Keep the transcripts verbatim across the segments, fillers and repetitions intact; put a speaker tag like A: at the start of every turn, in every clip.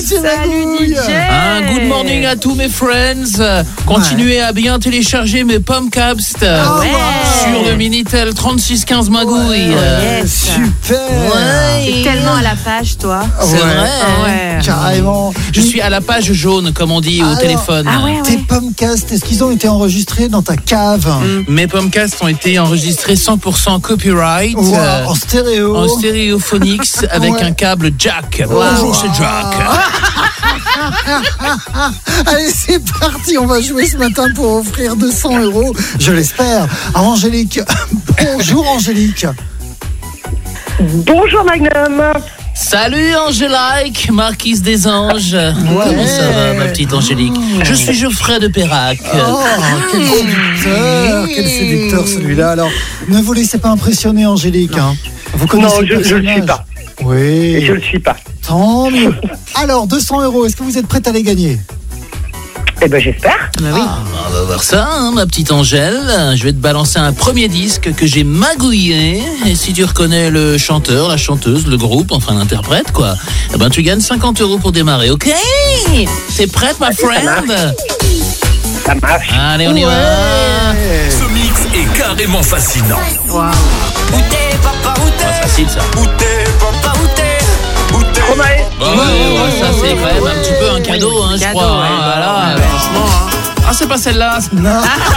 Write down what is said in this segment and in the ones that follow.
A: D J
B: Salut
A: Magouille.
B: D J.
C: Un good morning à tous mes friends. Continuez à bien télécharger mes Pomcast
A: ouais.
C: sur le Minitel trente-six quinze Magouille.
A: Ouais,
B: Yes.
A: super.
C: Ouais.
B: T'es tellement à la page, toi.
C: C'est
A: Ouais.
C: vrai.
B: Ah ouais.
A: Carrément.
C: Je suis à la page jaune, comme on dit au
A: Alors,
C: téléphone.
B: Ah ouais,
A: Tes
B: ouais.
A: Pomcast, est-ce qu'ils ont été enregistrés dans ta cave?
C: Mes Pomcasts ont été enregistrés cent pour cent copyright.
A: Wow,
C: euh,
A: en stéréo.
C: En stéréophonics avec
A: Ouais.
C: un câble jack. Bonjour, c'est Jack.
A: Allez, c'est parti, on va jouer ce matin pour offrir deux cents euros, je l'espère, à Angélique. Bonjour Angélique.
D: Bonjour Magnum.
C: Salut Angélique, marquise des anges. Comment ça va, ma petite Angélique? Je suis Geoffrey de Perrac.
A: Oh, quel séducteur, quel séducteur celui-là. Alors, ne vous laissez pas impressionner Angélique. Hein. Vous connaissez
D: Non,
A: le
D: je ne le
A: personnage.
D: suis pas.
A: Oui,
D: Et je ne le suis pas.
A: tant mieux. Alors, deux cents euros, est-ce que vous êtes prête à les gagner?
D: Eh ben j'espère.
B: Bah oui.
C: On va voir ça, hein, ma petite Angèle. Je vais te balancer un premier disque que j'ai magouillé. Et si tu reconnais le chanteur, la chanteuse, le groupe, enfin l'interprète, quoi, eh ben tu gagnes cinquante euros pour démarrer, ok? T'es prête, ma friend?
D: Ça marche.
C: Allez, on y va.
E: Ce mix est carrément fascinant.
B: Waouh.
C: Ah, facile, ça.
D: Romae.
C: Bon, ouais, ouais, ça, c'est quand même un petit peu un cadeau, hein, je
B: Cadeau,
C: crois.
B: ouais.
C: hein, voilà,
B: Ouais.
C: franchement. hein. Ah, c'est pas celle-là.
A: Non,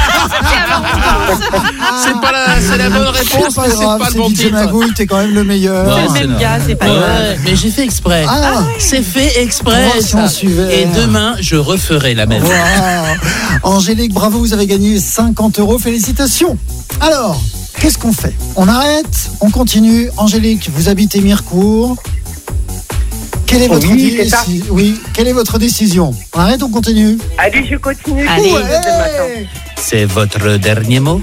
C: C'est pas la, c'est la bonne réponse,
A: c'est pas
C: mais c'est
A: grave,
C: pas le
A: c'est
C: bon
A: D J
C: titre.
A: Magouille, t'es quand même le meilleur.
C: Ouais,
B: C'est le
C: c'est
B: même
C: là.
B: gars, c'est pas grave.
C: Ouais, mais j'ai fait exprès.
A: Ah,
C: C'est fait exprès.
A: Oh, si on
C: ça.
A: suivait.
C: Et demain, je referai la même.
A: wow. Angélique, bravo, vous avez gagné cinquante euros, félicitations. Alors, qu'est-ce qu'on fait? On arrête? On continue? Angélique, vous habitez Mirecourt. Quelle est votre,
D: Oui, c'est ça.
A: déci- oui, quelle est votre décision? On arrête, on continue?
D: Allez, je continue.
B: Allez.
D: Ouais. Demain matin.
C: C'est votre dernier mot?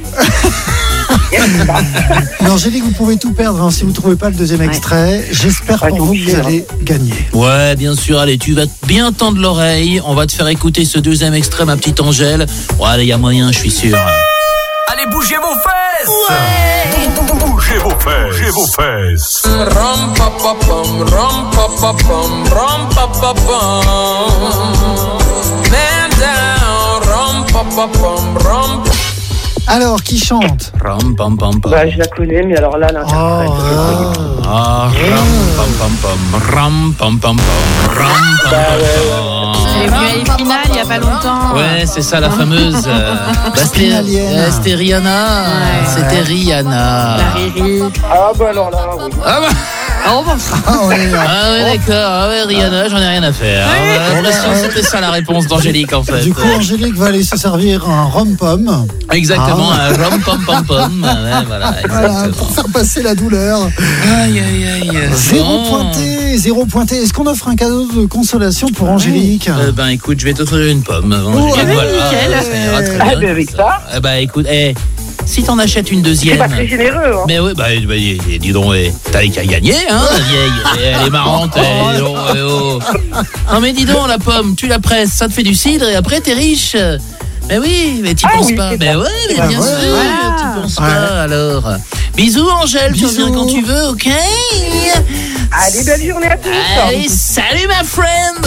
A: Mais Angélique, vous pouvez tout perdre hein, si vous ne trouvez pas le deuxième
B: Ouais.
A: extrait. J'espère
D: Ouais,
A: pour
D: t'es
A: vous que
D: obligé,
A: vous allez gagner.
C: Ouais, bien sûr. Allez, tu vas bien tendre l'oreille. On va te faire écouter ce deuxième extrait, ma petite Angèle. Ouais, allez, il y a moyen, je suis sûr.
E: Allez, bougez vos fesses. Bougez vos fesses. Bougez vos fesses.
F: Ram pa pa pam, ram pa pa pam, ram pa pa pam. Man down, ram pa pa pam, ram.
A: Alors, qui chante?
C: Ram, pam, pam, pam.
D: Bah, je la connais, mais alors là, l'interprète.
A: Oh,
D: je connais
A: ah.
D: pas.
C: Ah, ram, pam, pam, pam, ram, pam, pam, pam, ram, pam,
D: Bah,
C: pam,
D: ouais,
B: Elle est venue à la finale il y a pas longtemps.
C: Ouais, c'est ça la fameuse. euh, bah, c'était,
A: Finalienne.
C: euh, c'était Rihanna.
B: Ouais.
C: C'était Rihanna.
B: La Riri.
D: Ah, bah alors là, oui.
C: Ah, bah,
B: Oh, bon.
A: Ah ouais,
C: ah ouais, d'accord. Ah ouais, Rihanna, j'en ai rien à faire. J'ai l'impression que c'était ça la réponse d'Angélique en fait.
A: Du coup, Angélique va aller se servir un rhum-pomme.
C: Exactement,
A: Ah.
C: un rom pom pom pom. Ouais, voilà,
A: Voilà,
C: exactement.
A: pour faire passer la douleur.
C: Aïe, aïe, aïe.
A: Zéro
C: Bon.
A: pointé, zéro pointé. Est-ce qu'on offre un cadeau de consolation pour Angélique?
C: Euh, ben écoute, je vais t'offrir une pomme. Angélique,
A: Ouais,
C: voilà,
B: nickel.
C: ça ira très
D: Ah,
C: bien.
D: ben avec ça,
C: Eh ben écoute, eh, si t'en achètes une
D: c'est
C: deuxième.
D: pas très généreux. Hein.
C: Mais oui, bah, bah, dis dis donc, eh, t'as qu'à gagner, hein, la vieille. Eh, Elle est marrante, eh, dis donc, eh, oh. Non mais dis donc, la pomme, tu la presses, ça te fait du cidre et après t'es riche. Mais oui, mais t'y
D: Ah
C: penses
D: oui,
C: pas.
D: c'est
C: Mais
D: ça.
C: ouais, mais
A: Ah
C: bien
A: ouais.
C: sûr,
B: Voilà.
C: t'y penses
A: Ouais.
C: pas alors. Bisous Angèle, tu
A: Bisous.
C: reviens quand tu veux, ok?
D: Allez, belle journée à tous.
C: Allez, salut ma friend.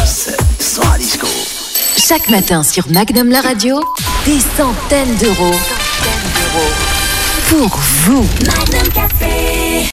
G: Chaque matin sur Magnum la radio, des centaines d'euros pour vous.